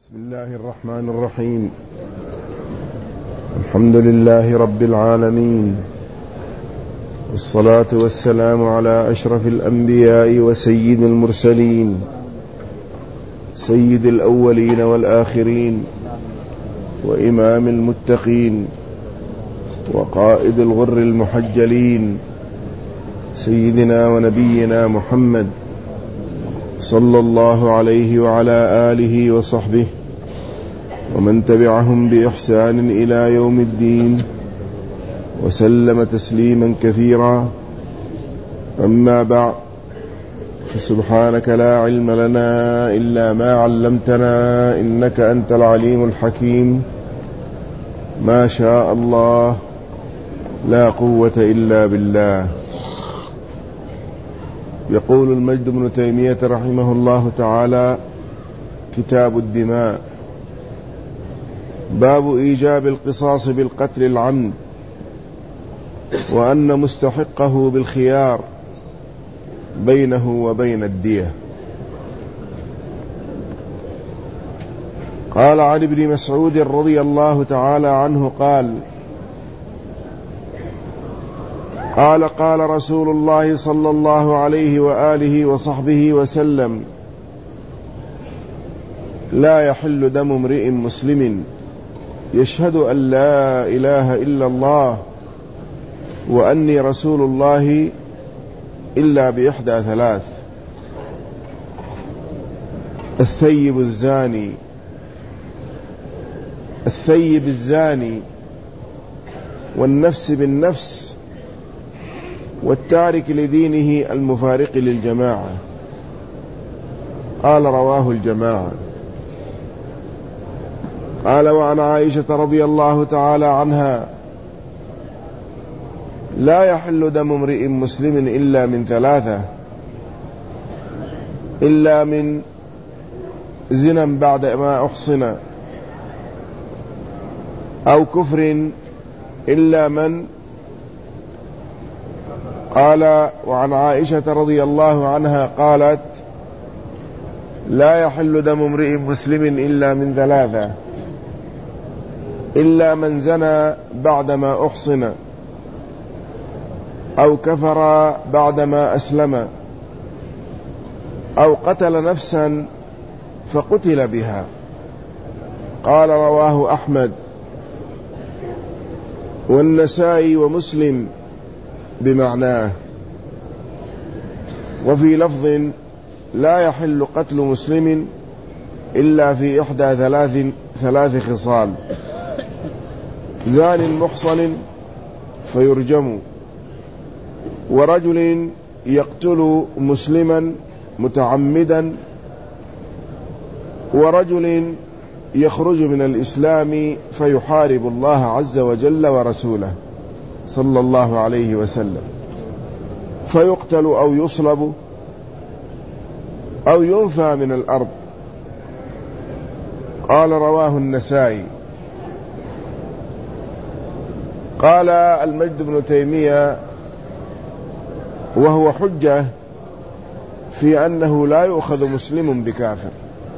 بسم الله الرحمن الرحيم. الحمد لله رب العالمين، والصلاة والسلام على أشرف الأنبياء وسيد المرسلين، سيد الأولين والآخرين، وإمام المتقين، وقائد الغر المحجلين، سيدنا ونبينا محمد صلى الله عليه وعلى آله وصحبه ومن تبعهم بإحسان إلى يوم الدين، وسلم تسليما كثيرا. أما بعد، فسبحانك لا علم لنا إلا ما علمتنا، إنك أنت العليم الحكيم. ما شاء الله، لا قوة إلا بالله. يقول المجد بن تيمية رحمه الله تعالى: كتاب الدماء. باب إيجاب القصاص بالقتل العمد، وأن مستحقه بالخيار بينه وبين الدية. قال عن ابن مسعود رضي الله تعالى عنه قال رسول الله صلى الله عليه وآله وصحبه وسلم: لا يحل دم امرئ مسلم يشهد أن لا إله إلا الله وأني رسول الله إلا بإحدى ثلاث: الثيب الزاني، والنفس بالنفس، والتارك لدينه المفارق للجماعة. قال: رواه الجماعة. قال: وعن عائشة رضي الله تعالى عنها: لا يحل دم امرئ مسلم إلا من ثلاثة: إلا من زنا بعد ما أحصن، أو كفر، إلا من. قال: وعن عائشة رضي الله عنها قالت: لا يحل دم امرئ مسلم إلا من ثلاثة: إلا من زنى بعدما أحصن، أو كفر بعدما أسلم، أو قتل نفسا فقتل بها. قال: رواه أحمد والنسائي ومسلم بمعناه. وفي لفظ: لا يحل قتل مسلم إلا في إحدى ثلاث خصال: زان محصن فيرجم، ورجل يقتل مسلما متعمدا، ورجل يخرج من الإسلام فيحارب الله عز وجل ورسوله صلى الله عليه وسلم، فيقتل أو يصلب أو ينفى من الأرض. قال: رواه النسائي. قال المجد بن تيمية وهو حجة في أنه لا يؤخذ مسلم بكافر.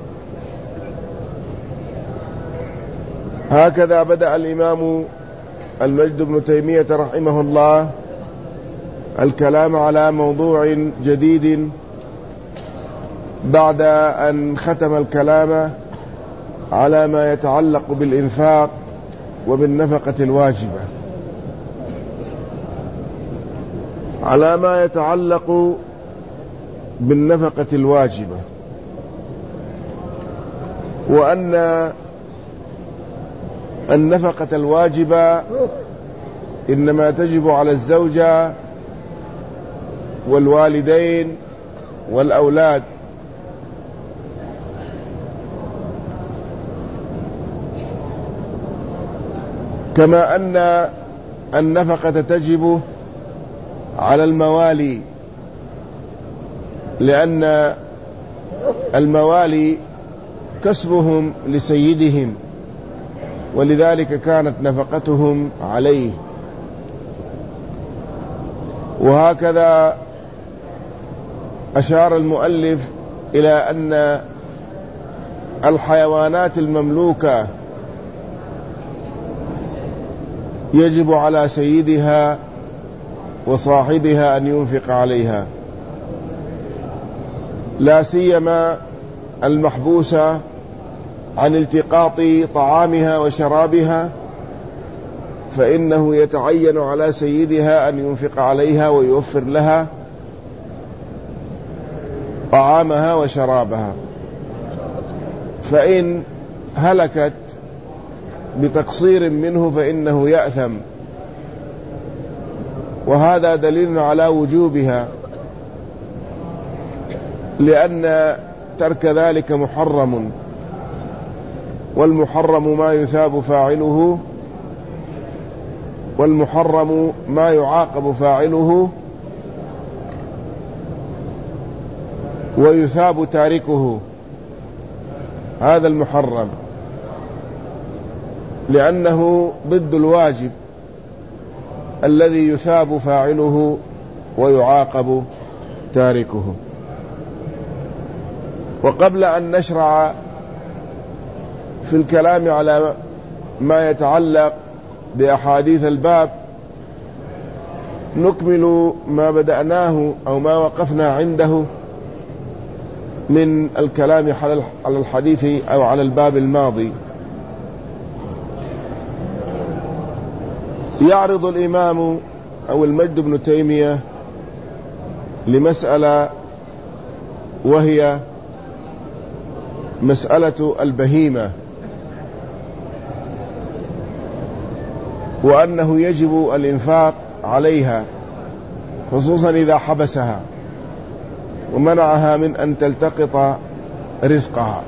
هكذا بدأ الإمام المجد بن تيمية رحمه الله الكلام على موضوع جديد بعد أن ختم الكلام على ما يتعلق بالإنفاق وبالنفقة الواجبة. على ما يتعلق بالنفقة الواجبة، وأن النفقة الواجبة إنما تجب على الزوجة والوالدين والأولاد، كما أن النفقة تجب على الموالي، لأن الموالي كسبهم لسيدهم، ولذلك كانت نفقتهم عليه. وهكذا أشار المؤلف إلى أن الحيوانات المملوكة يجب على سيدها وصاحبها أن ينفق عليها، لا سيما المحبوسة عن التقاط طعامها وشرابها، فإنه يتعين على سيدها أن ينفق عليها ويوفر لها طعامها وشرابها، فإن هلكت بتقصير منه فإنه يأثم، وهذا دليل على وجوبها، لأن ترك ذلك محرم، والمحرم ما يثاب فاعله، والمحرم ما يعاقب فاعله ويثاب تاركه، هذا المحرم، لأنه ضد الواجب الذي يثاب فاعله ويعاقب تاركه. وقبل أن نشرع في الكلام على ما يتعلق بأحاديث الباب نكمل ما بدأناه أو ما وقفنا عنده من الكلام على الحديث أو على الباب الماضي. يعرض الإمام أو المجد بن تيمية لمسألة، وهي مسألة البهيمة، وأنه يجب الإنفاق عليها خصوصا إذا حبسها ومنعها من أن تلتقط رزقها.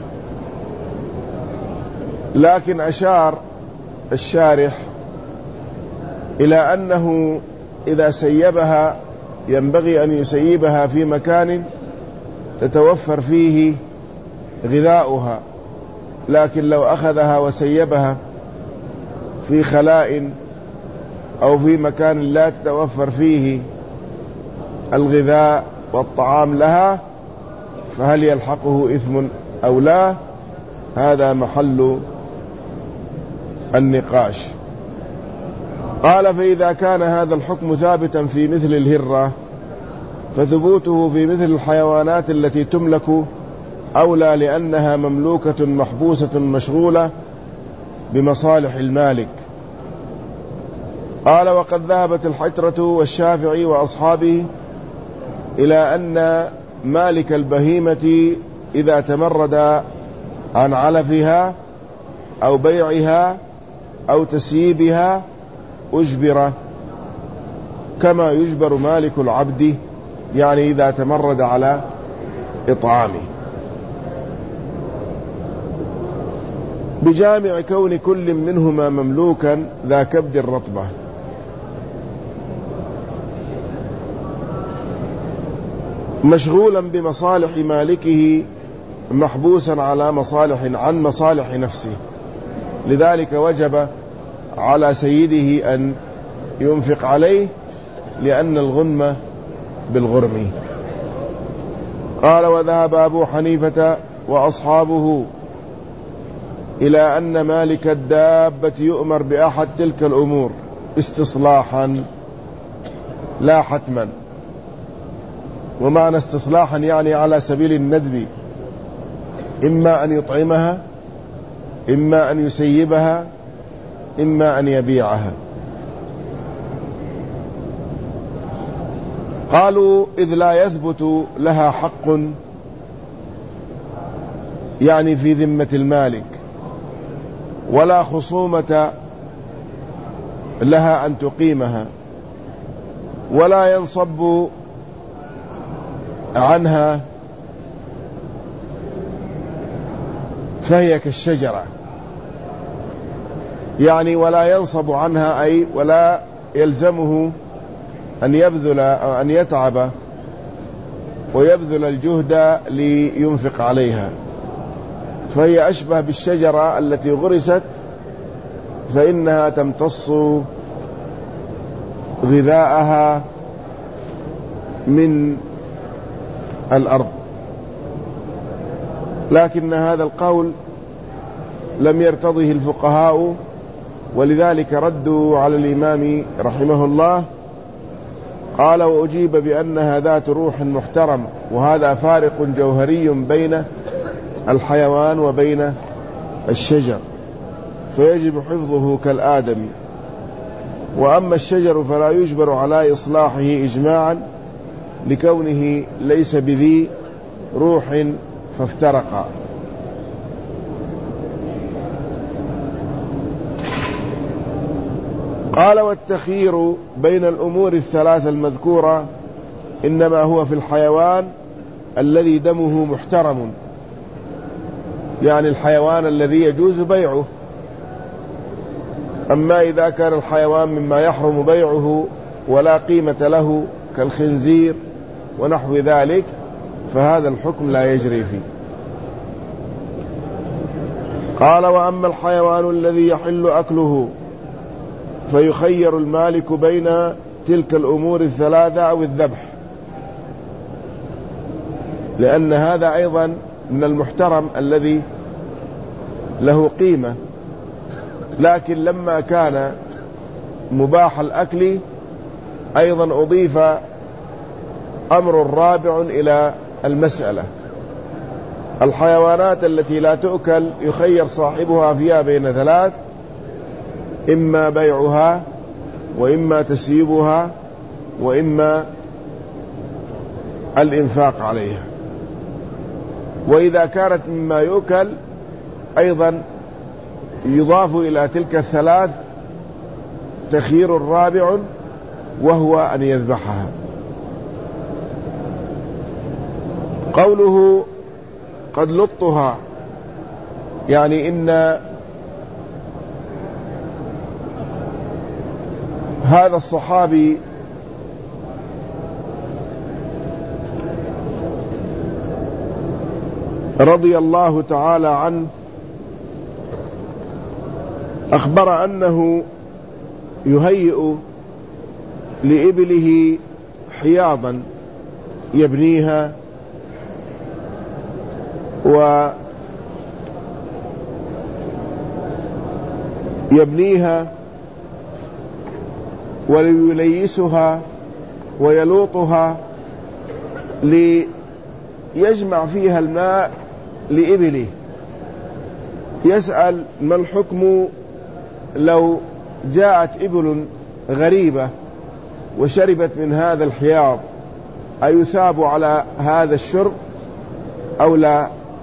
لكن أشار الشارح إلى أنه إذا سيبها ينبغي أن يسيبها في مكان تتوفر فيه غذاؤها، لكن لو أخذها وسيبها في خلاء أو في مكان لا تتوفر فيه الغذاء والطعام لها فهل يلحقه إثم أو لا؟ هذا محل النقاش. قال: فإذا كان هذا الحكم ثابتا في مثل الهرة فثبوته في مثل الحيوانات التي تملك أولى، لأنها مملوكة محبوسة مشغولة بمصالح المالك. قال: وقد ذهبت الحترة والشافعي وأصحابه إلى أن مالك البهيمة إذا تمرد عن علفها أو بيعها أو تسييبها أجبر كما يجبر مالك العبد، يعني إذا تمرد على إطعامه، بجامع كون كل منهما مملوكا ذا كبد الرطبة. مشغولا بمصالح مالكه محبوسا على عن مصالح نفسه، لذلك وجب على سيده أن ينفق عليه، لأن الغنم بالغرم. قال: وذهب أبو حنيفة وأصحابه إلى أن مالك الدابة يؤمر بأحد تلك الأمور استصلاحا لا حتما. ومعنى استصلاحا يعني على سبيل الندب، إما أن يطعمها، إما أن يسيبها، إما أن يبيعها. قالوا: إذ لا يثبت لها حق، يعني في ذمة المالك، ولا خصومة لها أن تقيمها، ولا ينصب عنها، فهي كالشجرة، يعني ولا ينصب عنها، أي ولا يلزمه أن يبذل أو أن يتعب ويبذل الجهد لينفق عليها، فهي أشبه بالشجرة التي غرست فإنها تمتص غذاءها من الأرض. لكن هذا القول لم يرتضه الفقهاء، ولذلك ردوا على الإمام رحمه الله. قال: وأجيب بأنها ذات روح محترم، وهذا فارق جوهري بين الحيوان وبين الشجر، فيجب حفظه كالآدم. وأما الشجر فلا يجبر على إصلاحه إجماعا لكونه ليس بذي روح فافترقا. قال: والتخيير بين الأمور الثلاثة المذكورة إنما هو في الحيوان الذي دمه محترم، يعني الحيوان الذي يجوز بيعه. أما إذا كان الحيوان مما يحرم بيعه ولا قيمة له كالخنزير ونحو ذلك فهذا الحكم لا يجري فيه. قال: وأما الحيوان الذي يحل أكله فيخير المالك بين تلك الأمور الثلاثة أو الذبح، لأن هذا أيضا من المحترم الذي له قيمة، لكن لما كان مباح الأكل أيضا أضيف أمر رابع إلى المسألة. الحيوانات التي لا تؤكل يخير صاحبها فيها بين ثلاث: إما بيعها، وإما تسييبها، وإما الإنفاق عليها. وإذا كانت مما يؤكل أيضا يضاف إلى تلك الثلاث تخيير رابع، وهو أن يذبحها. قوله قد لطها، يعني إن هذا الصحابي رضي الله تعالى عنه أخبر أنه يهيئ لإبله حياضا يبنيها وليليسها ويلوطها ليجمع فيها الماء لإبله. يسأل: ما الحكم لو جاءت إبل غريبة وشربت من هذا الحياض، أيثاب على هذا الشرب أو لا؟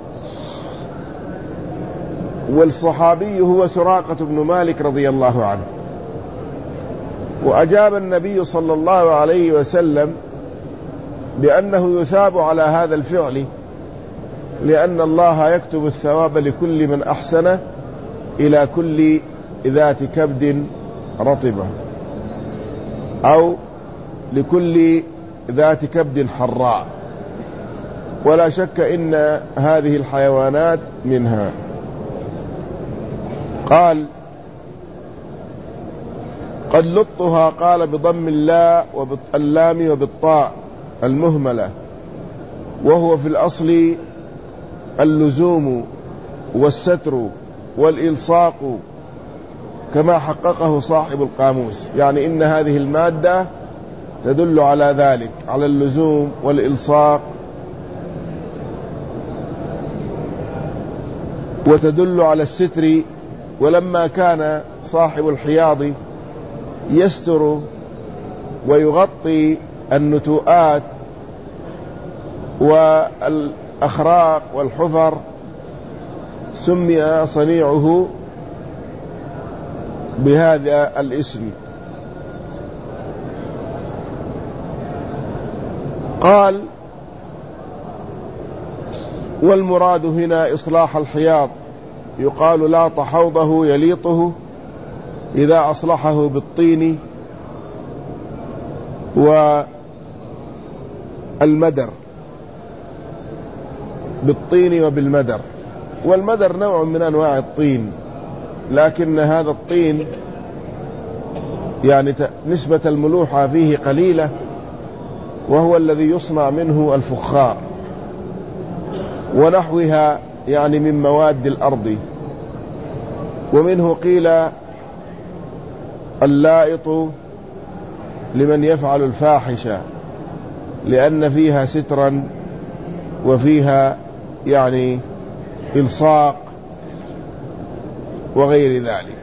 والصحابي هو سراقة بن مالك رضي الله عنه. وأجاب النبي صلى الله عليه وسلم بأنه يثاب على هذا الفعل، لأن الله يكتب الثواب لكل من أحسن إلى كل ذات كبد رطبة، أو لكل ذات كبد حراء، ولا شك إن هذه الحيوانات منها. قال: قد لطها، قال بضم اللام وبالطاء المهملة، وهو في الأصل اللزوم والستر والإلصاق كما حققه صاحب القاموس، يعني إن هذه المادة تدل على ذلك، على اللزوم والإلصاق، وتدل على الستر. ولما كان صاحب الحياض يستر ويغطي النتوءات والأخراق والحفر سمي صنيعه بهذا الاسم. قال: والمراد هنا إصلاح الحياض، يقال لاط حوضه يليطه إذا أصلحه بالطين والمدر، بالطين وبالمدر. والمدر نوع من أنواع الطين، لكن هذا الطين يعني نسبة الملوحة فيه قليلة، وهو الذي يصنع منه الفخار ونحوها يعني من مواد الأرض. ومنه قيل اللائط لمن يفعل الفاحشة لأن فيها سترا وفيها يعني إلصاق وغير ذلك.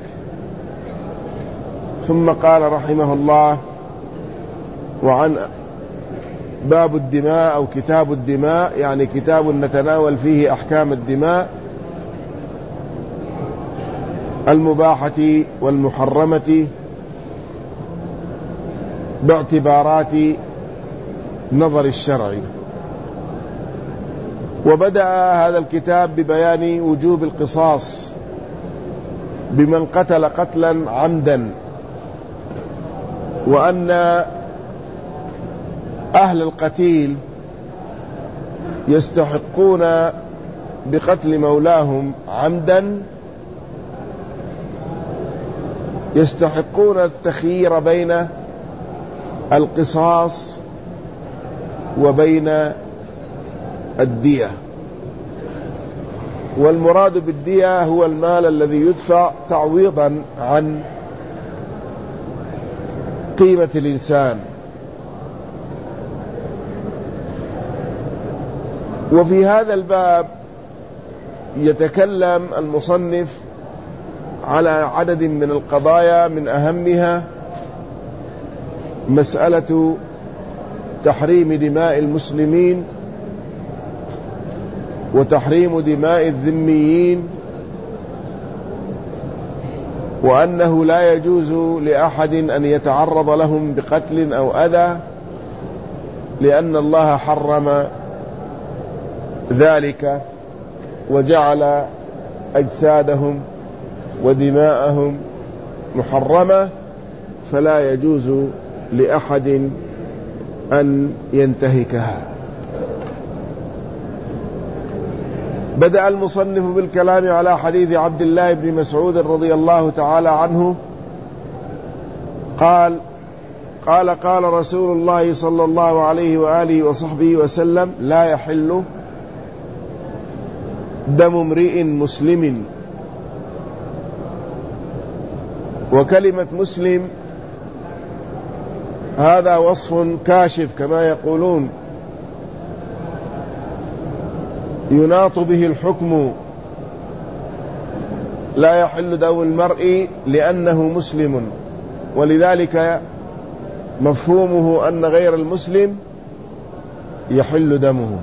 ثم قال رحمه الله: وعن باب الدماء أو كتاب الدماء، يعني كتاب نتناول فيه أحكام الدماء المباحة والمحرمة باعتبارات نظر الشرع. وبدأ هذا الكتاب ببيان وجوب القصاص بمن قتل قتلا عمدا، وأن أهل القتيل يستحقون بقتل مولاهم عمدا، يستحقون التخيير بين القصاص وبين الدية. والمراد بالدية هو المال الذي يدفع تعويضا عن قيمة الإنسان. وفي هذا الباب يتكلم المصنف على عدد من القضايا، من أهمها مسألة تحريم دماء المسلمين وتحريم دماء الذميين، وأنه لا يجوز لأحد أن يتعرض لهم بقتل أو أذى، لأن الله حرم ذلك وجعل أجسادهم ودماءهم محرمة، فلا يجوز لأحد أن ينتهكها. بدأ المصنف بالكلام على حديث عبد الله بن مسعود رضي الله تعالى عنه قال: قال رسول الله صلى الله عليه وآله وصحبه وسلم: لا يحل دم امرئ مسلم. وكلمة مسلم هذا وصف كاشف كما يقولون، يناط به الحكم. لا يحل دم المرء لأنه مسلم، ولذلك مفهومه أن غير المسلم يحل دمه.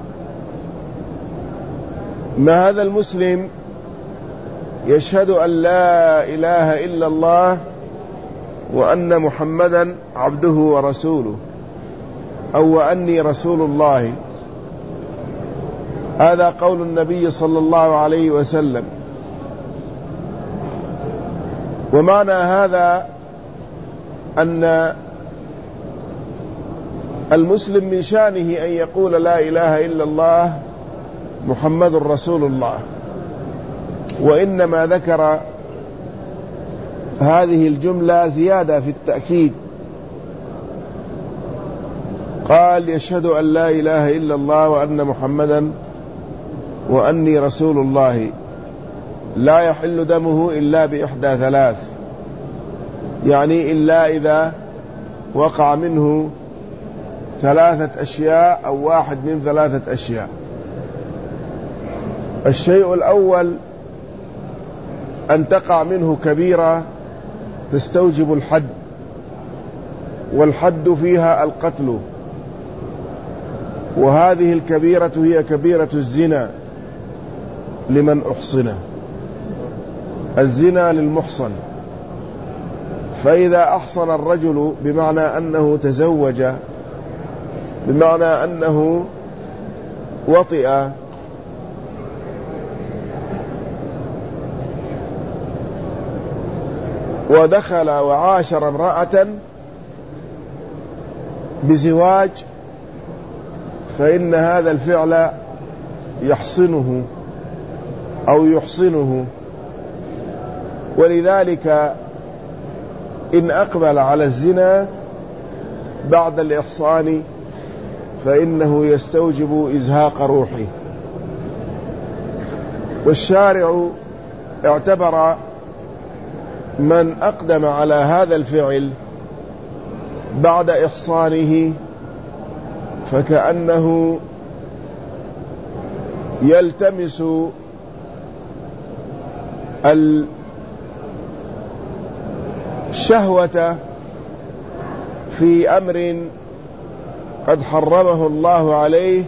ما هذا المسلم يشهد أن لا إله إلا الله وأن محمدا عبده ورسوله، أو وأني رسول الله. هذا قول النبي صلى الله عليه وسلم. ومعنى هذا أن المسلم من شأنه أن يقول لا إله إلا الله محمد رسول الله. وإنما ذكر هذه الجملة زيادة في التأكيد، قال: يشهد أن لا إله إلا الله وأن محمدا وأني رسول الله. لا يحل دمه إلا بإحدى ثلاث، يعني إلا إذا وقع منه ثلاثة أشياء أو واحد من ثلاثة أشياء. الشيء الأول أن تقع منه كبيرة تستوجب الحد، والحد فيها القتل، وهذه الكبيرة هي كبيرة الزنا لمن أحصن. الزنا للمحصن. فإذا أحصن الرجل بمعنى أنه تزوج، بمعنى أنه وطئ، ودخل وعاشر امرأة بزواج، فإن هذا الفعل يحصنه أو يحصنه. ولذلك إن أقبل على الزنا بعد الإحصان فإنه يستوجب إزهاق روحه. والشارع اعتبر من أقدم على هذا الفعل بعد إحصانه فكأنه يلتمس الشهوة في أمر قد حرمه الله عليه،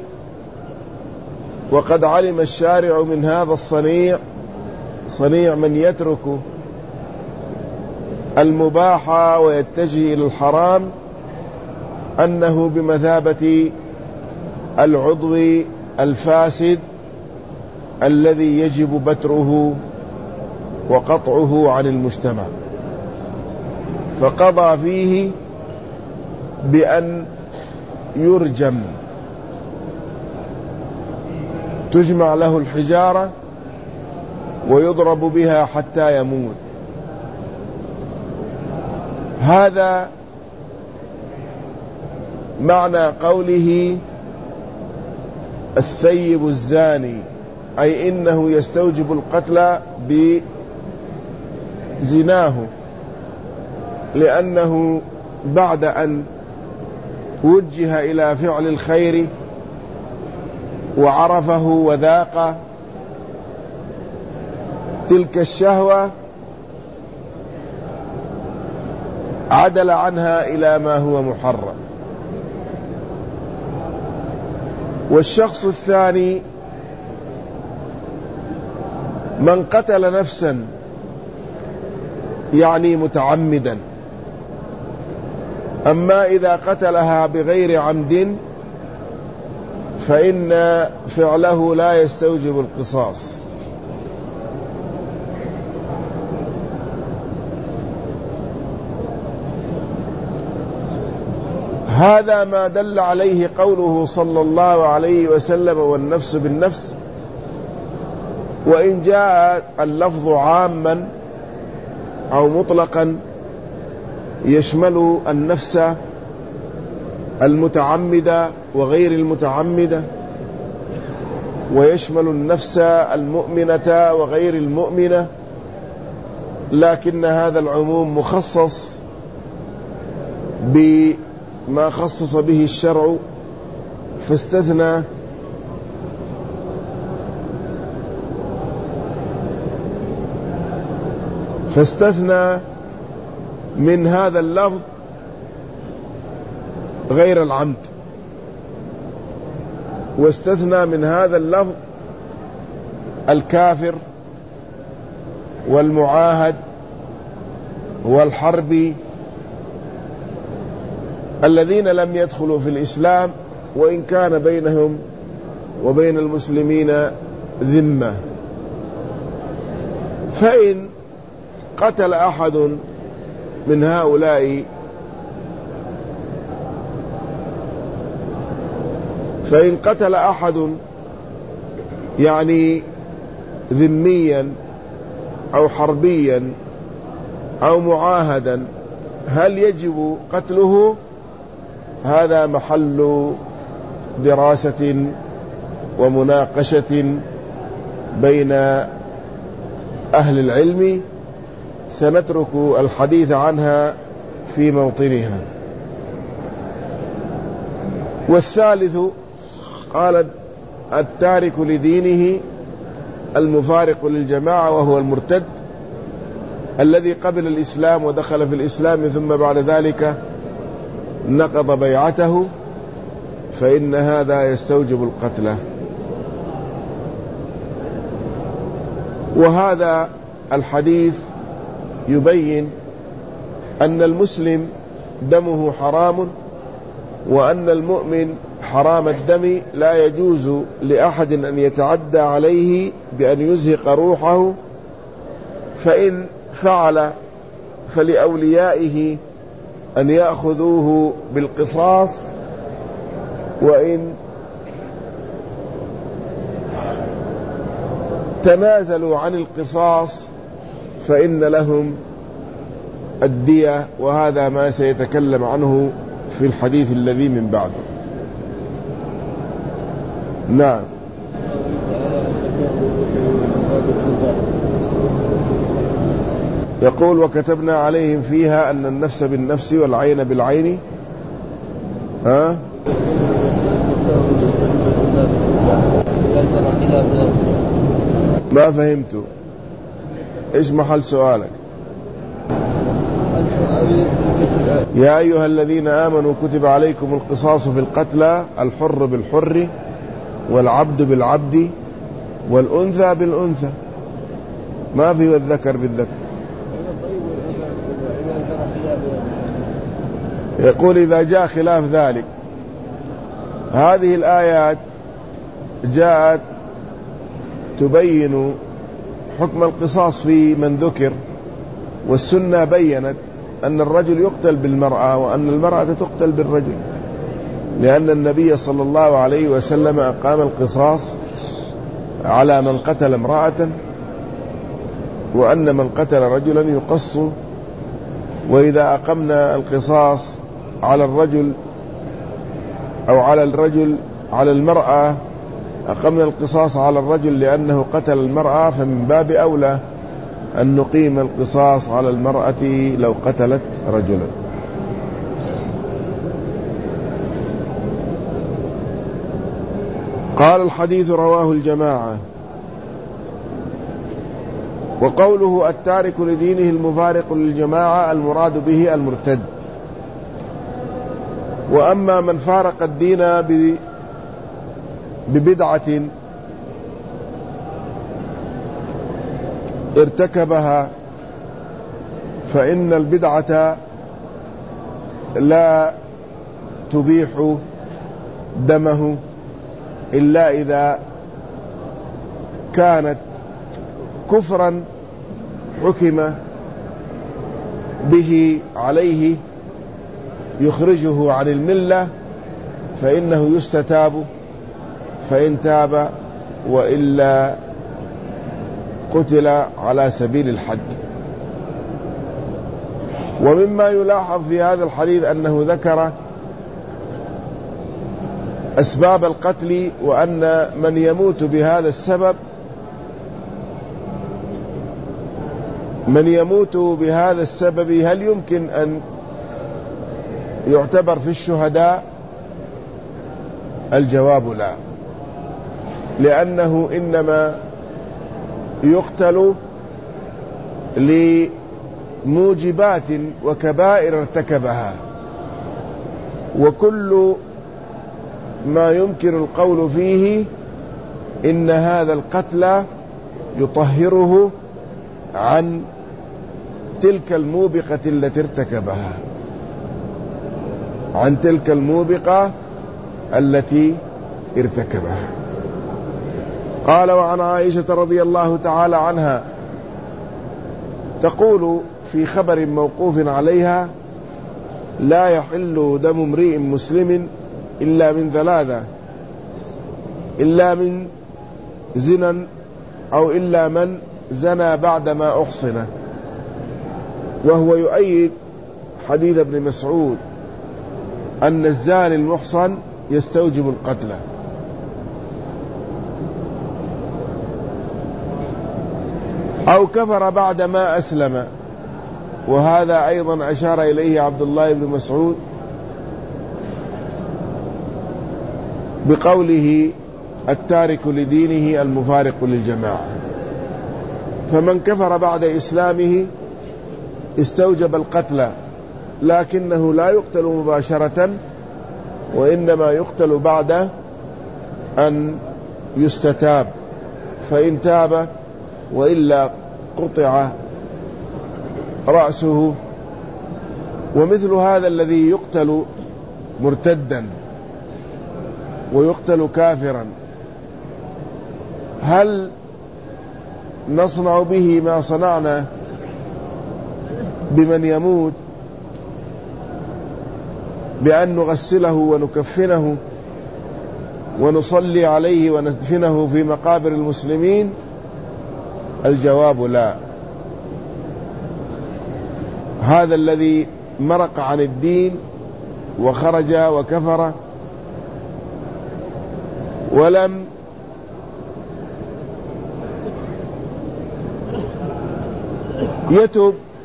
وقد علم الشارع من هذا الصنيع، صنيع من يترك المباح ويتجه إلى الحرام، أنه بمثابة العضو الفاسد الذي يجب بتره وقطعه عن المجتمع، فقضى فيه بأن يرجم، تجمع له الحجارة ويضرب بها حتى يموت. هذا معنى قوله الثيب الزاني، أي إنه يستوجب القتل بزناه، لأنه بعد أن وجه إلى فعل الخير وعرفه وذاق تلك الشهوة عدل عنها إلى ما هو محرم. والشخص الثاني من قتل نفسا يعني متعمدا، أما إذا قتلها بغير عمد فإن فعله لا يستوجب القصاص. هذا ما دل عليه قوله صلى الله عليه وسلم والنفس بالنفس، وإن جاء اللفظ عاما أو مطلقا يشمل النفس المتعمدة وغير المتعمدة، ويشمل النفس المؤمنة وغير المؤمنة، لكن هذا العموم مخصص بما خصص به الشرع، فاستثنى من هذا اللفظ غير العمد، واستثنى من هذا اللفظ الكافر والمعاهد والحربي الذين لم يدخلوا في الإسلام وإن كان بينهم وبين المسلمين ذمة. فإن قتل أحد من هؤلاء يعني ذميا أو حربيا أو معاهدا، هل يجب قتله؟ هذا محل دراسة ومناقشة بين أهل العلم، سنترك الحديث عنها في موطنها. والثالث قال التارك لدينه المفارق للجماعة، وهو المرتد الذي قبل الإسلام ودخل في الإسلام ثم بعد ذلك نقض بيعته، فإن هذا يستوجب القتل. وهذا الحديث يبين أن المسلم دمه حرام، وأن المؤمن حرام الدم لا يجوز لأحد أن يتعدى عليه بأن يزهق روحه، فإن فعل فلأوليائه أن يأخذوه بالقصاص، وإن تنازلوا عن القصاص فإن لهم الدية، وهذا ما سيتكلم عنه في الحديث الذي من بعده. نعم. يقول: وكتبنا عليهم فيها أن النفس بالنفس والعين بالعين. ما فهمت إيش محل سؤالك؟ يا أيها الذين آمنوا كتب عليكم القصاص في القتلى، الحر بالحر والعبد بالعبد والأنثى بالأنثى، ما في والذكر بالذكر. يقول: إذا جاء خلاف ذلك. هذه الآيات جاءت تبين حكم القصاص في من ذكر، والسنة بيّنت أن الرجل يقتل بالمرأة وأن المرأة تقتل بالرجل، لأن النبي صلى الله عليه وسلم أقام القصاص على من قتل امرأة، وأن من قتل رجلا يقص. وإذا أقمنا القصاص على الرجل أو على الرجل على المرأة، أقمنا القصاص على الرجل لأنه قتل المرأة، فمن باب أولى أن نقيم القصاص على المرأة لو قتلت رجلا. قال: الحديث رواه الجماعة. وقوله التارك لدينه المفارق للجماعة المراد به المرتد. وأما من فارق الدين ببدعة ارتكبها، فإن البدعة لا تبيح دمه إلا إذا كانت كفرا حكم به عليه يخرجه عن الملة، فإنه يستتاب فإن تاب، وإلا قتل على سبيل الحد. ومما يلاحظ في هذا الحديث أنه ذكر أسباب القتل، وأن من يموت بهذا السبب هل يمكن أن يعتبر في الشهداء؟ الجواب لا، لأنه إنما يقتل لموجبات وكبائر ارتكبها، وكل ما يمكن القول فيه إن هذا القتل يطهره عن تلك الموبقة التي ارتكبها، عن تلك الموبقة التي ارتكبها. قال: وعن عائشة رضي الله تعالى عنها تقول في خبر موقوف عليها: لا يحل دم امرئ مسلم إلا من ثلاثة، إلا من زنا، أو إلا من زنى بعدما أحصن. وهو يؤيد حديث ابن مسعود أن الزاني المحصن يستوجب القتل. أو كفر بعدما أسلم، وهذا أيضا أشار إليه عبد الله بن مسعود بقوله التارك لدينه المفارق للجماعة. فمن كفر بعد إسلامه استوجب القتل، لكنه لا يقتل مباشرة، وإنما يقتل بعد أن يستتاب، فإن تاب وإلا قطع رأسه. ومثل هذا الذي يقتل مرتدا ويقتل كافرا، هل نصنع به ما صنعنا بمن يموت بأن نغسله ونكفنه ونصلي عليه وندفنه في مقابر المسلمين؟ الجواب لا. هذا الذي مرق عن الدين وخرج وكفر ولم يتب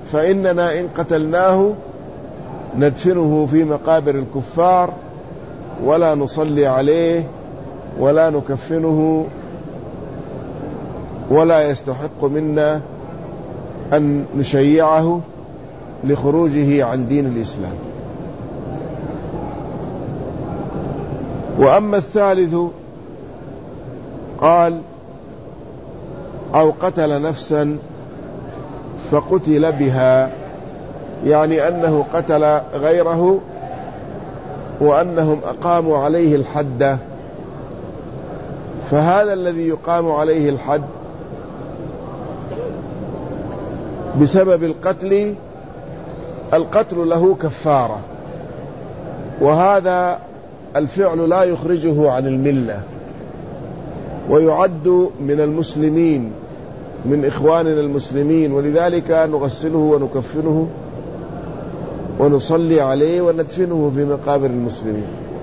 فإننا إن قتلناه ندفنه في مقابر الكفار ولا نصلي عليه ولا نكفنه، ولا يستحق منا أن نشيعه لخروجه عن دين الإسلام. وأما الثالث قال: أو قتل نفسا فقتل بها، يعني أنه قتل غيره وأنهم أقاموا عليه الحد، فهذا الذي يقام عليه الحد بسبب القتل له كفارة، وهذا الفعل لا يخرجه عن الملة، ويعد من المسلمين، من إخواننا المسلمين، ولذلك نغسله ونكفنه ونصلي عليه وندفنه في مقابر المسلمين،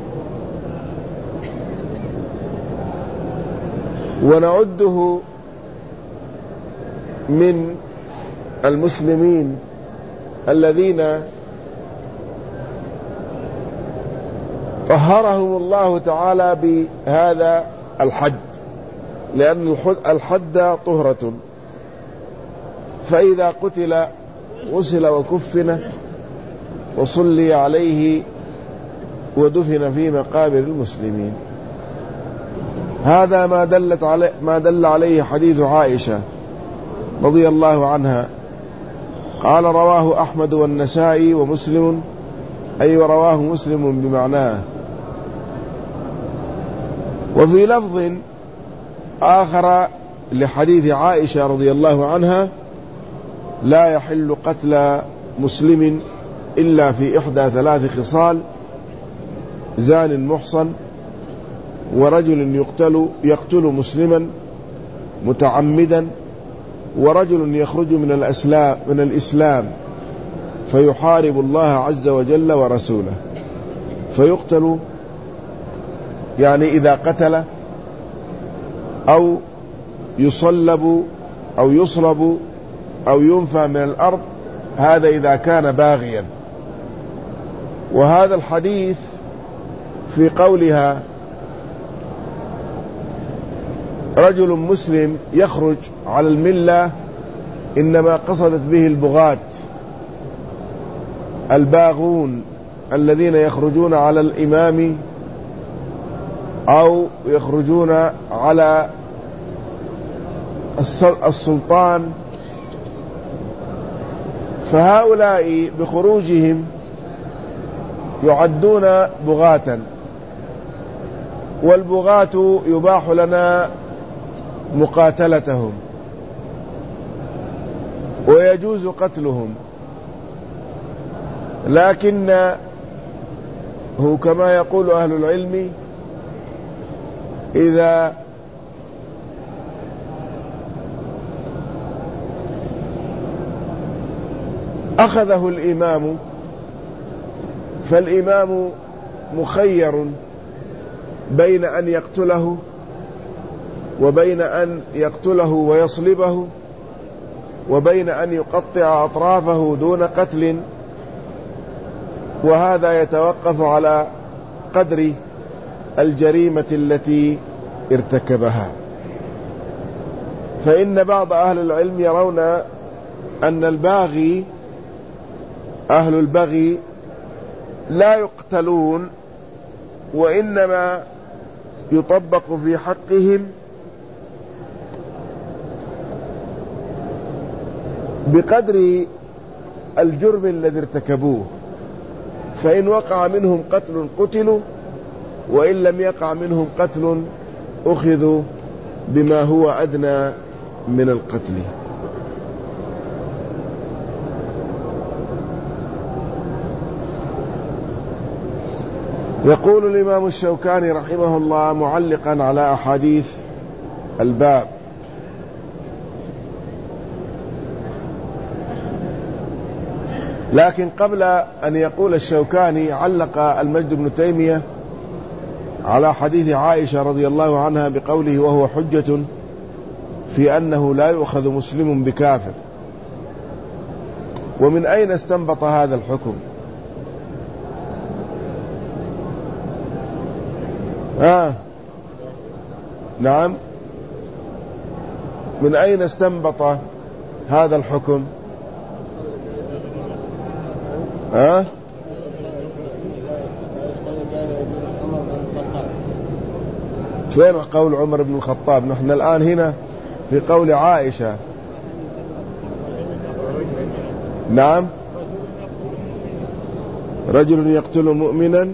ونعده من المسلمين الذين طهرهم الله تعالى بهذا الحد، لأن الحد طهرة، فإذا قتل غسل وكفن وصلي عليه ودفن في مقابر المسلمين. هذا ما دل عليه حديث عائشة رضي الله عنها، قال: رواه أحمد والنسائي ومسلم، أي رواه مسلم بمعناه. وفي لفظ آخر لحديث عائشة رضي الله عنها: لا يحل قتل مسلم إلا في إحدى 3 خصال: زان محصن، ورجل يقتل مسلما متعمدا، ورجل يخرج من الإسلام فيحارب الله عز وجل ورسوله فيقتل، يعني إذا قتل، أو يصلب أو يصلب أو ينفى من الأرض، هذا إذا كان باغيا. وهذا الحديث في قولها رجل مسلم يخرج على الملة إنما قصدت به البغاة الباغون الذين يخرجون على الإمام أو يخرجون على السلطان، فهؤلاء بخروجهم يعدون بغاة، والبغاة يباح لنا مقاتلتهم ويجوز قتلهم، لكن هو كما يقول أهل العلم: إذا أخذه الإمام فالإمام مخير بين أن يقتله وبين أن يقتله ويصلبه، وبين أن يقطع أطرافه دون قتل، وهذا يتوقف على قدر الجريمة التي ارتكبها. فإن بعض أهل العلم يرون أن الباغي، أهل البغي لا يقتلون، وإنما يطبق في حقهم بقدر الجرم الذي ارتكبوه، فإن وقع منهم قتل قتلوا، وإن لم يقع منهم قتل أخذوا بما هو أدنى من القتل. يقول الإمام الشوكاني رحمه الله معلقا على أحاديث الباب: لكن قبل أن يقول الشوكاني علق المجد بن تيمية على حديث عائشة رضي الله عنها بقوله: وهو حجة في أنه لا يؤخذ مسلم بكافر. ومن أين استنبط هذا الحكم؟ نعم، من أين استنبط هذا الحكم؟ فين قول عمر بن الخطاب؟ نحن الآن هنا في قول عائشة. نعم، رجل يقتل مؤمنا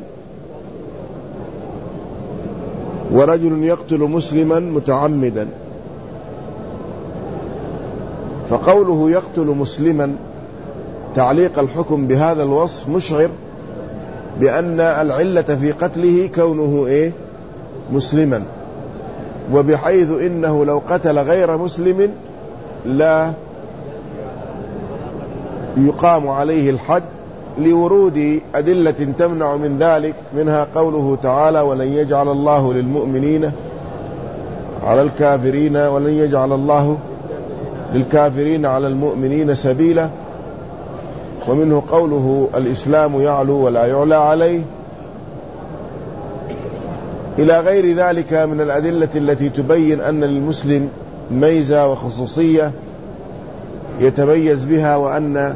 ورجل يقتل مسلما متعمدا. فقوله يقتل مسلما تعليق الحكم بهذا الوصف مشعر بأن العلة في قتله كونه مسلما، وبحيث إنه لو قتل غير مسلم لا يقام عليه الحد لورود أدلة تمنع من ذلك، منها قوله تعالى ولن يجعل الله للمؤمنين على الكافرين ولن يجعل الله للكافرين على المؤمنين سبيلا، ومنه قوله الإسلام يعلو ولا يعلى عليه، إلى غير ذلك من الأدلة التي تبين أن للمسلم ميزة وخصوصية يتميز بها، وأن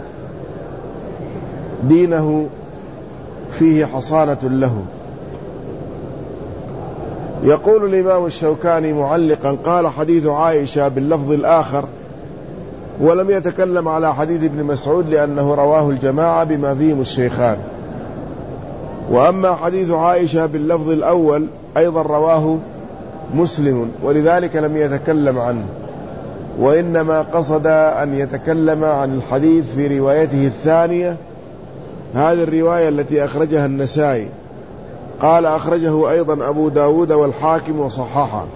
دينه فيه حصانة له. يقول الإمام الشوكاني معلقا: قال حديث عائشة باللفظ الآخر، ولم يتكلم على حديث ابن مسعود لأنه رواه الجماعة بما فيهم الشيخان. وأما حديث عائشة باللفظ الأول أيضا رواه مسلم، ولذلك لم يتكلم عنه، وإنما قصد أن يتكلم عن الحديث في روايته الثانية، هذه الرواية التي أخرجها النسائي. قال أخرجه أيضا أبو داود والحاكم وصححه.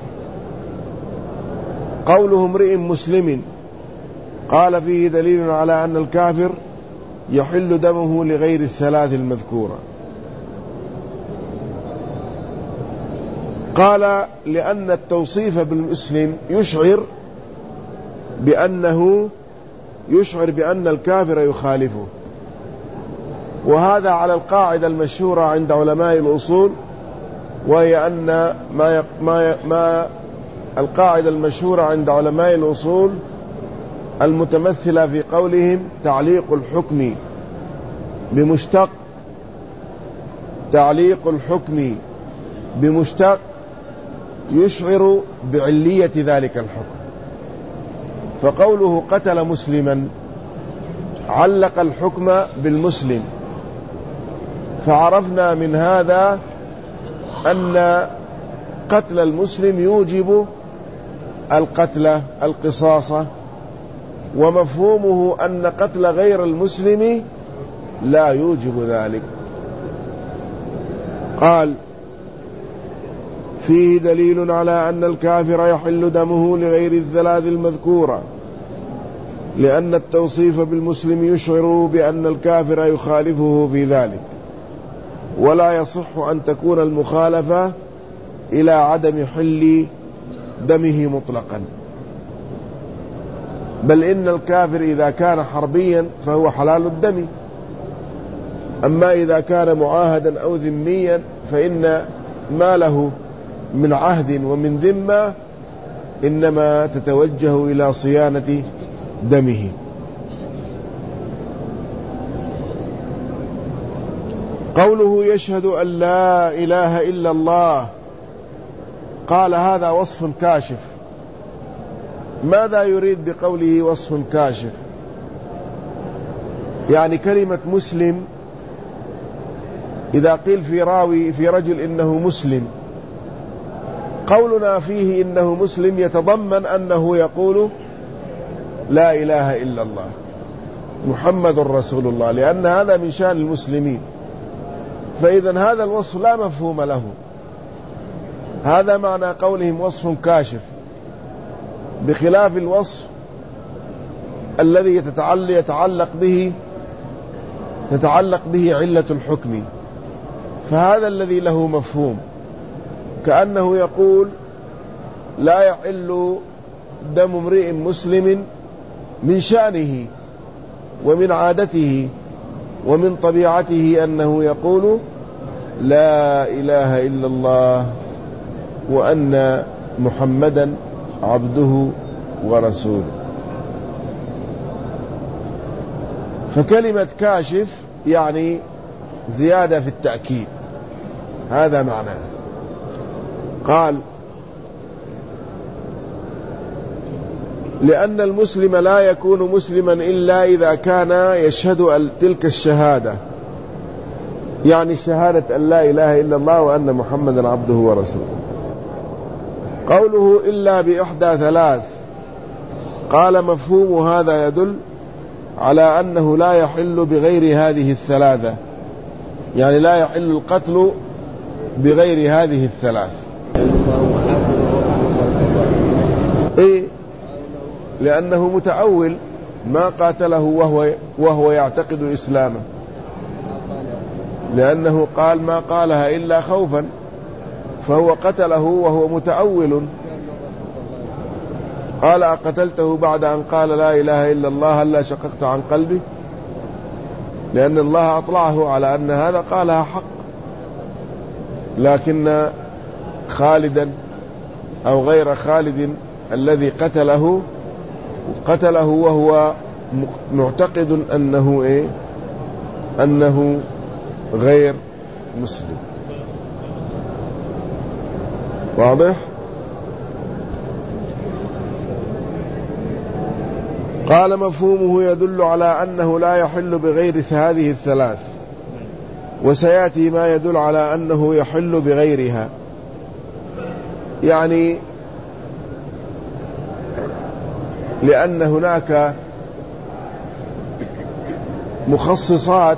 قوله امرئ مسلم قال فيه دليل على أن الكافر يحل دمه لغير الثلاث المذكورة. قال لأن التوصيف بالمسلم يشعر بأن الكافر يخالفه، وهذا على القاعدة المشهورة عند علماء الأصول، وهي أن ما القاعدة المشهورة عند علماء الأصول المتمثلة في قولهم تعليق الحكم بمشتق يشعر بعلية ذلك الحكم. فقوله قتل مسلما علق الحكم بالمسلم، فعرفنا من هذا أن قتل المسلم يوجب القصاص، ومفهومه أن قتل غير المسلم لا يوجب ذلك. قال فيه دليل على أن الكافر يحل دمه لغير الثلاث المذكورة، لأن التوصيف بالمسلم يشعر بأن الكافر يخالفه في ذلك، ولا يصح أن تكون المخالفة إلى عدم حل دمه مطلقا، بل إن الكافر إذا كان حربيا فهو حلال الدم، أما إذا كان معاهدا أو ذميا فإن ما له من عهد ومن ذمة إنما تتوجه إلى صيانة دمه. قوله يشهد أن لا إله إلا الله، قال هذا وصف كاشف. ماذا يريد بقوله وصف كاشف؟ يعني كلمة مسلم إذا قيل في رجل إنه مسلم، قولنا فيه إنه مسلم يتضمن أنه يقول لا إله إلا الله محمد رسول الله، لأن هذا من شأن المسلمين. فإذا هذا الوصف لا مفهوم له، هذا معنى قولهم وصف كاشف، بخلاف الوصف الذي تتعلق به علة الحكم، فهذا الذي له مفهوم، كأنه يقول لا يحل دم امرئ مسلم من شأنه ومن عادته ومن طبيعته أنه يقول لا إله إلا الله وأن محمدا عبده ورسوله. فكلمة كاشف يعني زيادة في التأكيد، هذا معناه. قال لأن المسلم لا يكون مسلما إلا إذا كان يشهد تلك الشهادة، يعني شهادة أن لا إله إلا الله وأن محمدا عبده ورسوله. قوله إلا بإحدى ثلاث، قال مفهوم هذا يدل على أنه لا يحل بغير هذه الثلاثة، يعني لا يحل القتل بغير هذه الثلاث. إيه؟ لأنه متأول، ما قاتله وهو يعتقد إسلامه، لأنه قال ما قالها إلا خوفا، فهو قتله وهو متأول. قال أقتلته بعد أن قال لا إله إلا الله هلا شققت عن قلبه، لأن الله أطلعه على أن هذا قالها حق. لكن خالدا أو غير خالد الذي قتله وهو معتقد أنه غير مسلم. واضح؟ قال مفهومه يدل على أنه لا يحل بغير هذه الثلاث، وسيأتي ما يدل على أنه يحل بغيرها. يعني لأن هناك مخصصات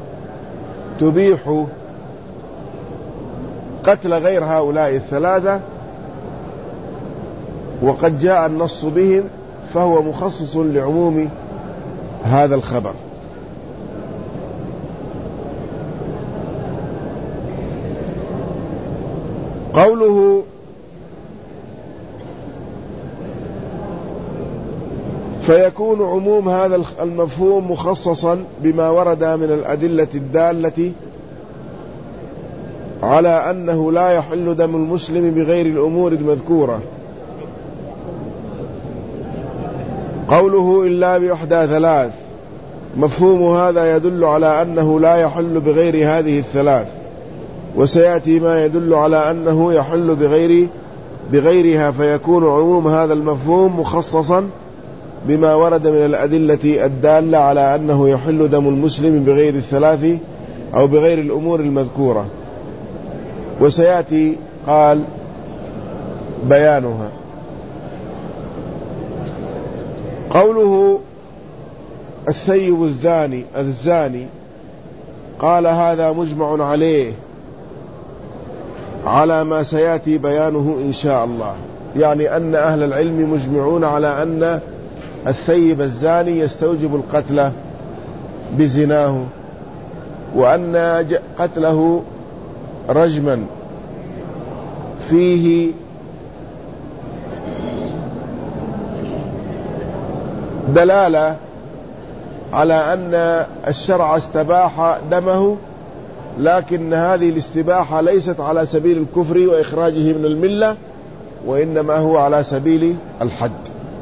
تبيح قتل غير هؤلاء الثلاثة، وقد جاء النص بهم، فهو مخصص لعموم هذا الخبر. قوله فيكون عموم هذا المفهوم مخصصا بما ورد من الأدلة الدالة على أنه لا يحل دم المسلم بغير الأمور المذكورة. قوله إلا بإحدى ثلاث، مفهوم هذا يدل على أنه لا يحل بغير هذه الثلاث، وسيأتي ما يدل على أنه يحل بغيرها، فيكون عموم هذا المفهوم مخصصا بما ورد من الأدلة الدالة على أنه يحل دم المسلم بغير الثلاث أو بغير الأمور المذكورة، وسيأتي قال بيانها. قوله الثيب الزاني، قال هذا مجمع عليه على ما سيأتي بيانه إن شاء الله، يعني أن أهل العلم مجمعون على أن الثيب الزاني يستوجب القتل بزناه، وأن قتله رجما فيه دلالة على أن الشرع استباح دمه، لكن هذه الاستباحة ليست على سبيل الكفر وإخراجه من الملة، وإنما هو على سبيل الحد،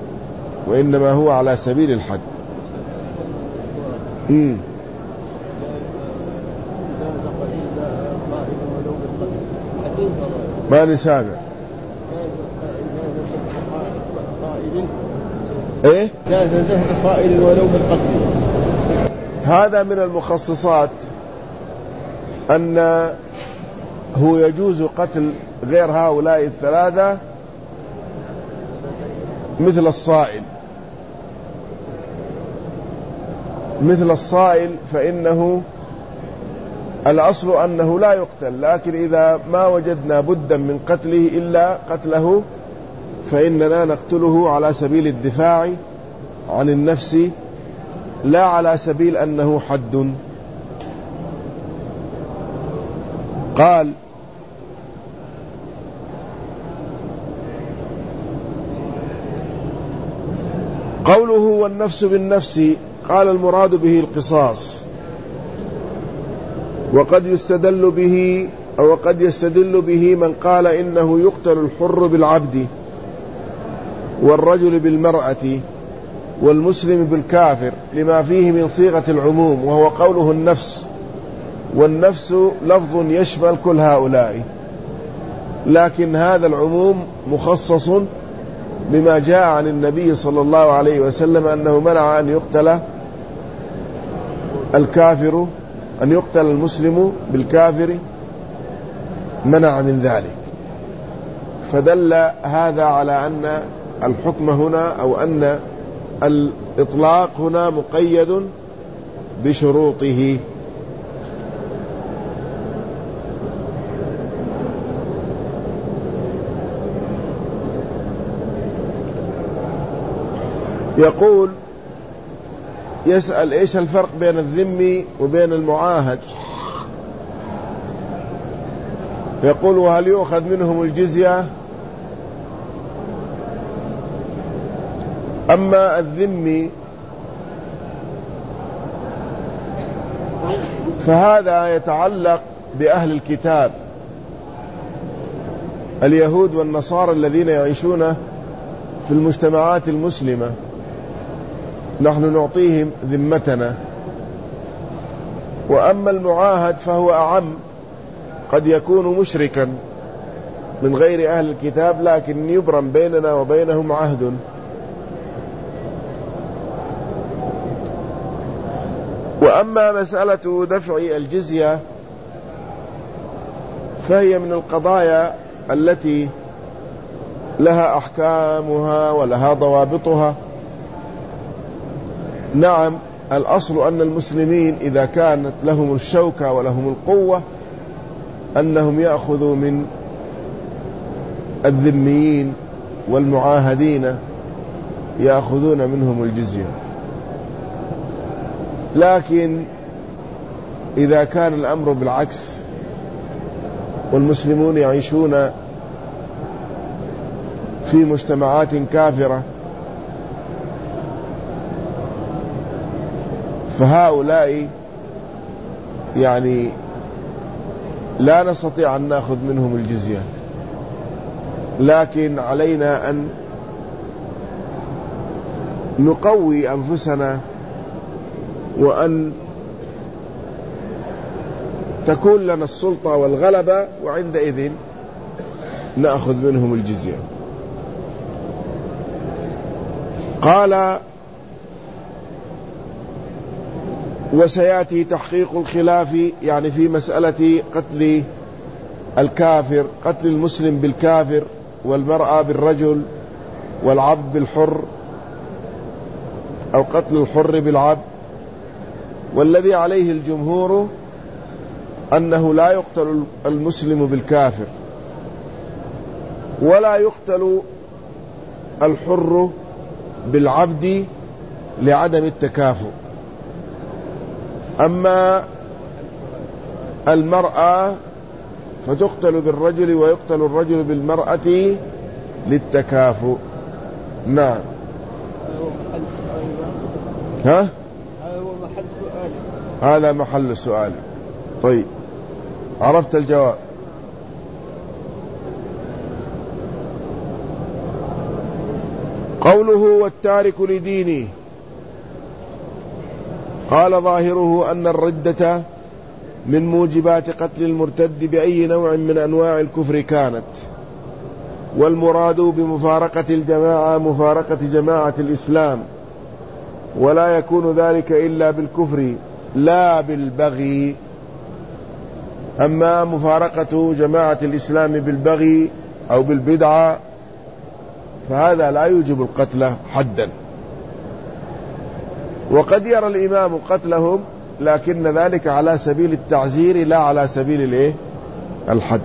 ما نسامع. ايه جاز ذبح صائل ولو بالقتل. هذا من المخصصات، أنه يجوز قتل غير هؤلاء الثلاثة مثل الصائل، فإنه الأصل أنه لا يقتل، لكن إذا ما وجدنا بدا من قتله إلا قتله فإننا نقتله على سبيل الدفاع عن النفس، لا على سبيل أنه حد. قال قوله والنفس بالنفس، قال المراد به القصاص، وقد يستدل به من قال إنه يقتل الحر بالعبد والرجل بالمرأة والمسلم بالكافر لما فيه من صيغة العموم، وهو قوله النفس، والنفس لفظ يشمل كل هؤلاء، لكن هذا العموم مخصص بما جاء عن النبي صلى الله عليه وسلم أنه منع أن يقتل الكافر، أن يقتل المسلم بالكافر، منع من ذلك. فدل هذا على أن الحكم هنا أو أن الإطلاق هنا مقيد بشروطه. يقول يسأل إيش الفرق بين الذمي وبين المعاهد؟ يقول وهل يؤخذ منهم الجزية؟ أما الذمي فهذا يتعلق بأهل الكتاب اليهود والنصارى الذين يعيشون في المجتمعات المسلمة، نحن نعطيهم ذمتنا. وأما المعاهد فهو أعم، قد يكون مشركا من غير أهل الكتاب لكن يبرم بيننا وبينهم عهد. وأما مسألة دفع الجزية فهي من القضايا التي لها أحكامها ولها ضوابطها. نعم، الأصل أن المسلمين إذا كانت لهم الشوكة ولهم القوة أنهم يأخذوا من الذميين والمعاهدين، يأخذون منهم الجزية. لكن إذا كان الأمر بالعكس والمسلمون يعيشون في مجتمعات كافرة فهؤلاء يعني لا نستطيع أن نأخذ منهم الجزية، لكن علينا أن نقوي أنفسنا وأن تكون لنا السلطة والغلبة، وعندئذ نأخذ منهم الجزية. قال وسيأتي تحقيق الخلاف يعني في مسألة قتل الكافر، قتل المسلم بالكافر والمرأة بالرجل والعبد بالحر، أو قتل الحر بالعبد. والذي عليه الجمهور أنه لا يقتل المسلم بالكافر ولا يقتل الحر بالعبد لعدم التكافؤ. أما المرأة فتقتل بالرجل ويقتل الرجل بالمرأة للتكافؤ. نعم. ها؟ هذا محل السؤال. طيب، عرفت الجواب. قوله والتارك لدينه، قال ظاهره أن الردة من موجبات قتل المرتد بأي نوع من أنواع الكفر كانت، والمراد بمفارقة الجماعة مفارقة جماعة الإسلام، ولا يكون ذلك إلا بالكفر لا بالبغي. أما مفارقة جماعة الإسلام بالبغي أو بالبدعة فهذا لا يوجب القتل حدا. وقد يرى الإمام قتلهم لكن ذلك على سبيل التعزير لا على سبيل الحد.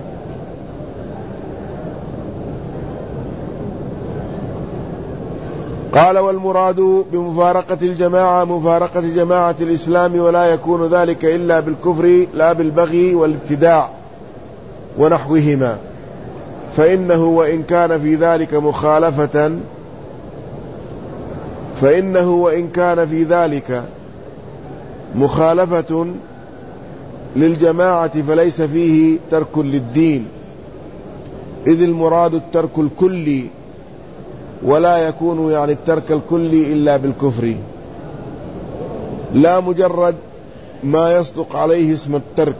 قال والمراد بمفارقة الجماعة مفارقة جماعة الإسلام، ولا يكون ذلك إلا بالكفر لا بالبغي والابتداع ونحوهما، فإنه وإن كان في ذلك مخالفة للجماعة فليس فيه ترك للدين، إذ المراد الترك الكلي، ولا يكون يعني الترك الكلي إلا بالكفر، لا مجرد ما يصدق عليه اسم الترك.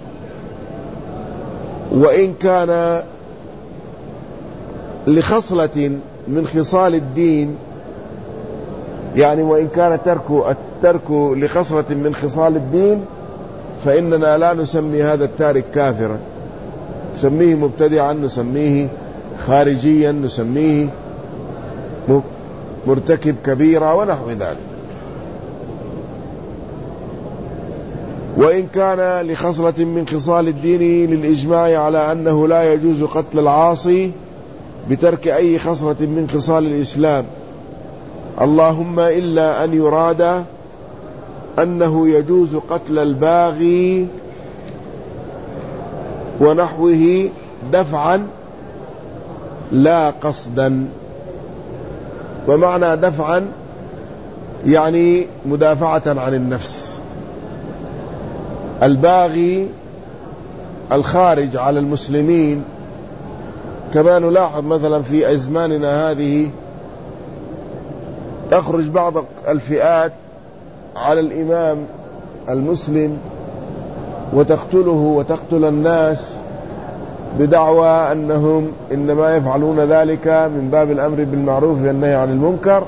وإن كان لخصلة من خصال الدين، يعني وإن كان الترك لخصلة من خصال الدين، فإننا لا نسمي هذا التارك كافرا، نسميه مبتدعا، نسميه خارجيا، نسميه مرتكب كبيرة ونحو ذلك. وإن كان لخصلة من خصال الدين للإجماع على أنه لا يجوز قتل العاصي بترك أي خصلة من خصال الإسلام، اللهم إلا أن يراد أنه يجوز قتل الباغي ونحوه دفعا لا قصدا. ومعنى دفعا يعني مدافعة عن النفس. الباغي الخارج على المسلمين كما نلاحظ مثلا في أزماننا هذه، تخرج بعض الفئات على الإمام المسلم وتقتله وتقتل الناس بدعوى أنهم إنما يفعلون ذلك من باب الأمر بالمعروف والنهي عن المنكر.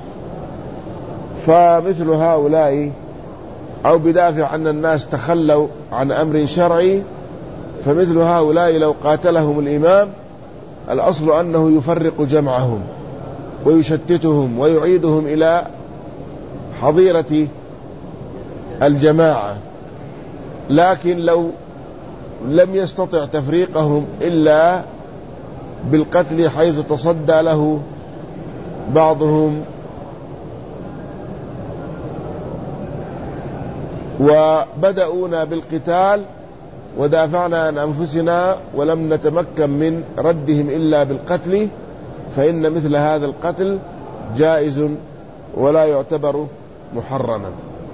فمثل هؤلاء، أو بدافع أن الناس تخلوا عن أمر شرعي، فمثل هؤلاء لو قاتلهم الإمام الأصل أنه يفرق جمعهم ويشتتهم ويعيدهم إلى حظيرة الجماعة. لكن لو لم يستطع تفريقهم إلا بالقتل حيث تصدى له بعضهم وبدأونا بالقتال ودافعنا عن أنفسنا ولم نتمكن من ردهم إلا بالقتل، فإن مثل هذا القتل جائز ولا يعتبر محرما.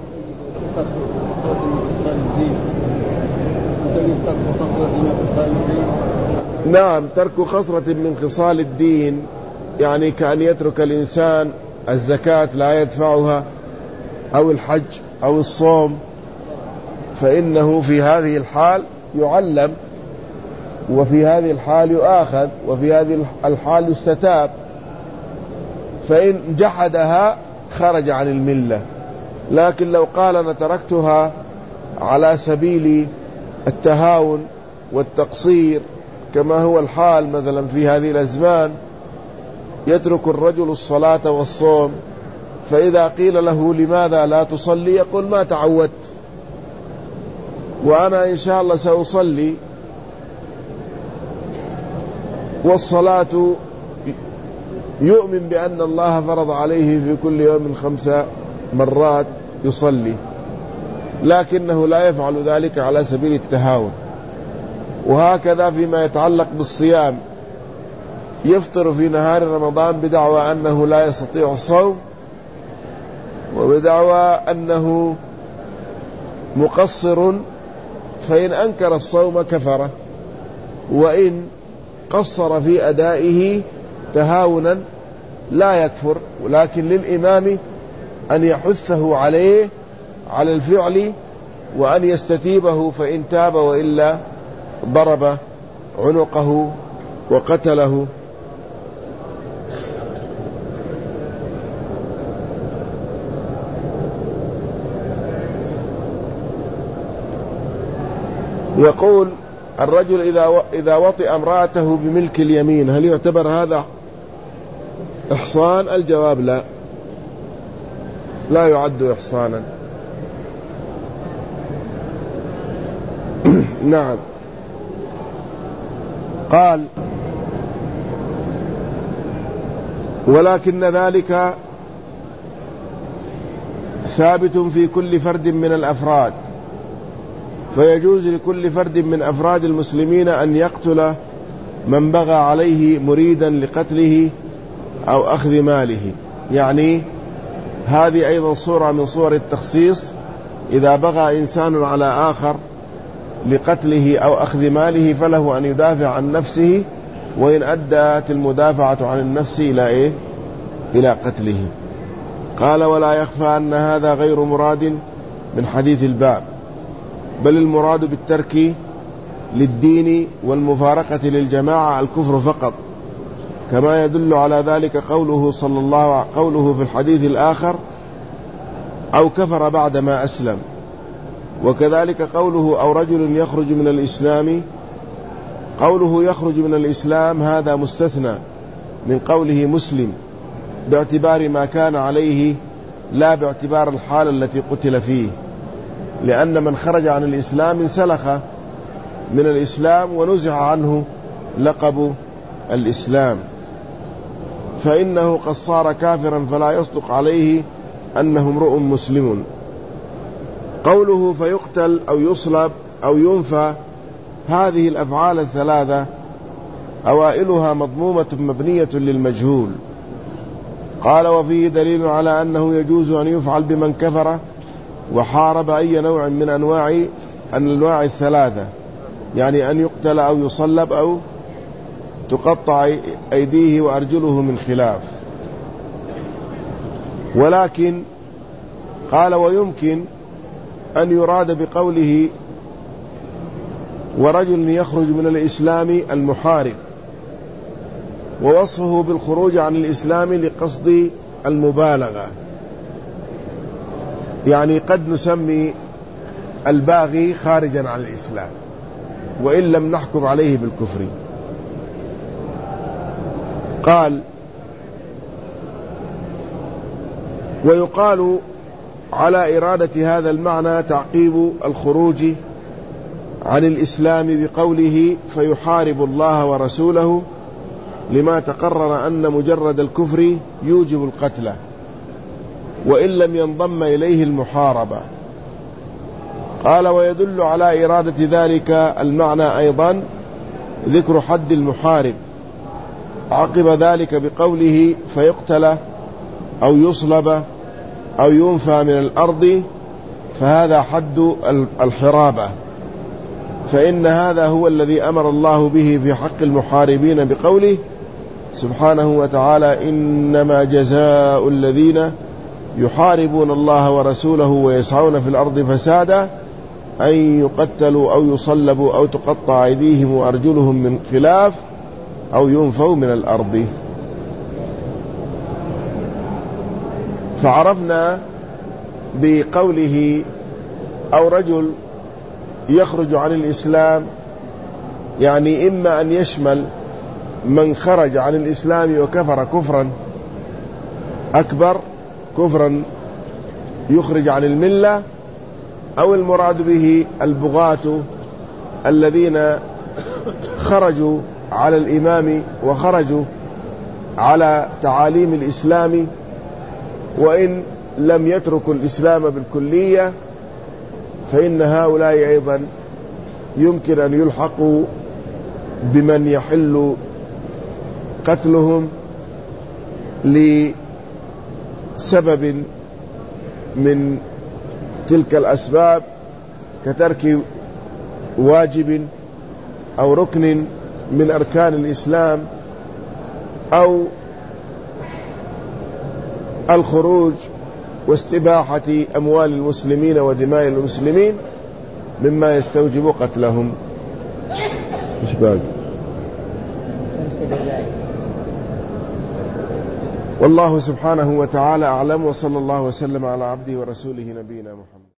نعم، ترك خصلة من خصال الدين يعني كأن يترك الإنسان الزكاة لا يدفعها أو الحج أو الصوم، فإنه في هذه الحال يعلم، وفي هذه الحال يؤاخذ، وفي هذه الحال يستتاب، فإن جحدها خرج عن الملة. لكن لو قال أنا تركتها على سبيل التهاون والتقصير كما هو الحال مثلا في هذه الأزمان، يترك الرجل الصلاة والصوم، فإذا قيل له لماذا لا تصلي يقول ما تعودت، وأنا إن شاء الله سأصلي، والصلاة يؤمن بأن الله فرض عليه في كل يوم 5 مرات يصلي، لكنه لا يفعل ذلك على سبيل التهاون. وهكذا فيما يتعلق بالصيام، يفطر في نهار رمضان بدعوى أنه لا يستطيع الصوم، وبدعوى أنه مقصر، فإن أنكر الصوم كفر، وإن قصر في أدائه تهاونا لا يكفر، ولكن للإمام أن يحثه عليه على الفعل وأن يستتيبه، فإن تاب وإلا ضرب عنقه وقتله. يقول الرجل إذا وطئ امرأته بملك اليمين هل يعتبر هذا إحصان؟ الجواب لا، لا يعد إحصانا. نعم. قال ولكن ذلك ثابت في كل فرد من الأفراد، فيجوز لكل فرد من أفراد المسلمين أن يقتل من بغى عليه مريدا لقتله أو أخذ ماله. يعني هذه أيضا صورة من صور التخصيص إذا بغى إنسان على آخر لقتله أو أخذ ماله فله أن يدافع عن نفسه، وإن أدت المدافعة عن النفس إلى إلى قتله. قال: ولا يخفى أن هذا غير مراد من حديث الباب، بل المراد بالترك للدين والمفارقة للجماعة الكفر فقط، كما يدل على ذلك قوله في الحديث الآخر: أو كفر بعدما أسلم. وكذلك قوله: أو رجل يخرج من الإسلام. قوله يخرج من الإسلام هذا مستثنى من قوله مسلم باعتبار ما كان عليه، لا باعتبار الحال التي قتل فيه، لأن من خرج عن الإسلام انسلخ من الإسلام ونزع عنه لقب الإسلام، فإنه قد صار كافرا فلا يصدق عليه أنه امرؤ مسلم. قوله فيقتل أو يصلب أو ينفى، هذه الأفعال الثلاثة أوائلها مضمومة مبنية للمجهول. قال: وفيه دليل على أنه يجوز أن يفعل بمن كفر وحارب أي نوع من أنواع الثلاثة، يعني أن يقتل أو يصلب أو تقطع أيديه وأرجله من خلاف. ولكن قال: ويمكن أن يراد بقوله ورجل يخرج من الإسلام المحارب، ووصفه بالخروج عن الإسلام لقصد المبالغة، يعني قد نسمي الباغي خارجا عن الإسلام وإن لم نحكم عليه بالكفر. قال: ويقال على إرادة هذا المعنى تعقيب الخروج عن الإسلام بقوله فيحارب الله ورسوله، لما تقرر أن مجرد الكفر يوجب القتل وإن لم ينضم إليه المحاربة. قال: ويدل على إرادة ذلك المعنى أيضا ذكر حد المحارب عقب ذلك بقوله فيقتل أو يصلب أو ينفى من الأرض، فهذا حد الحرابة، فإن هذا هو الذي أمر الله به في حق المحاربين بقوله سبحانه وتعالى: إنما جزاء الذين يحاربون الله ورسوله ويسعون في الأرض فسادا أن يقتلوا أو يصلبوا أو تقطع أيديهم وأرجلهم من خلاف أو ينفوا من الأرض. فعرفنا بقوله أو رجل يخرج عن الإسلام، يعني إما أن يشمل من خرج عن الإسلام وكفر كفرا أكبر، كفرا يخرج عن الملة، أو المراد به البغاة الذين خرجوا على الإمام وخرجوا على تعاليم الإسلام وإن لم يتركوا الإسلام بالكلية، فإن هؤلاء أيضا يمكن أن يلحقوا بمن يحل قتلهم لسبب من تلك الأسباب، كترك واجب أو ركن من أركان الإسلام، أو الخروج واستباحة أموال المسلمين ودماء المسلمين مما يستوجب قتلهم. مش باقي. والله سبحانه وتعالى أعلم، وصلى الله وسلم على عبده ورسوله نبينا محمد.